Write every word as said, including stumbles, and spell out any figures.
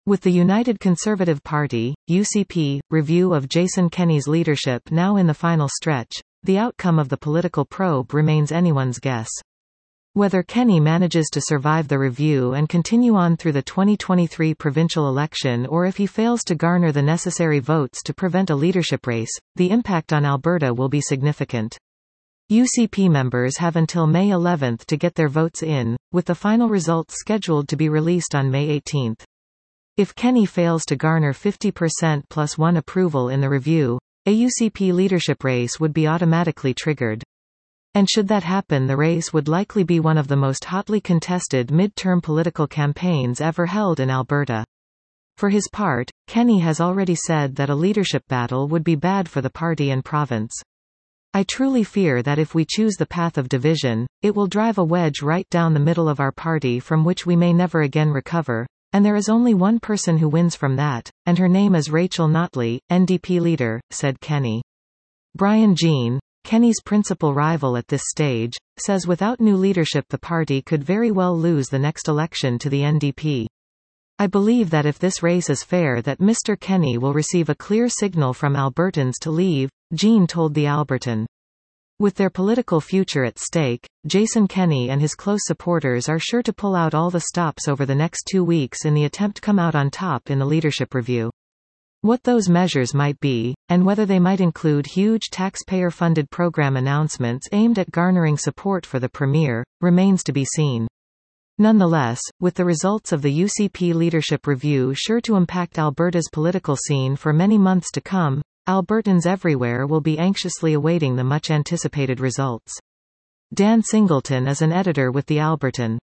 With the United Conservative Party, U C P, review of Jason Kenney's leadership now in the final stretch, the outcome of the political probe remains anyone's guess. Whether Kenney manages to survive the review and continue on through the twenty twenty-three provincial election, or if he fails to garner the necessary votes to prevent a leadership race, the impact on Alberta will be significant. U C P members have until May eleventh to get their votes in, with the final results scheduled to be released on May eighteenth. If Kenney fails to garner fifty percent plus one approval in the review, a U C P leadership race would be automatically triggered. And should that happen, the race would likely be one of the most hotly contested mid-term political campaigns ever held in Alberta. For his part, Kenney has already said that a leadership battle would be bad for the party and province. I truly fear that if we choose the path of division, it will drive a wedge right down the middle of our party from which we may never again recover, and there is only one person who wins from that, and her name is Rachel Notley, N D P leader, said Kenney. Brian Jean, Kenney's principal rival at this stage, says without new leadership the party could very well lose the next election to the N D P. I believe that if this race is fair, that Mister Kenney will receive a clear signal from Albertans to leave, Jean told the Albertan. With their political future at stake, Jason Kenney and his close supporters are sure to pull out all the stops over the next two weeks in the attempt to come out on top in the leadership review. What those measures might be, and whether they might include huge taxpayer-funded program announcements aimed at garnering support for the Premier, remains to be seen. Nonetheless, with the results of the U C P leadership review sure to impact Alberta's political scene for many months to come, Albertans everywhere will be anxiously awaiting the much-anticipated results. Dan Singleton is an editor with The Albertan.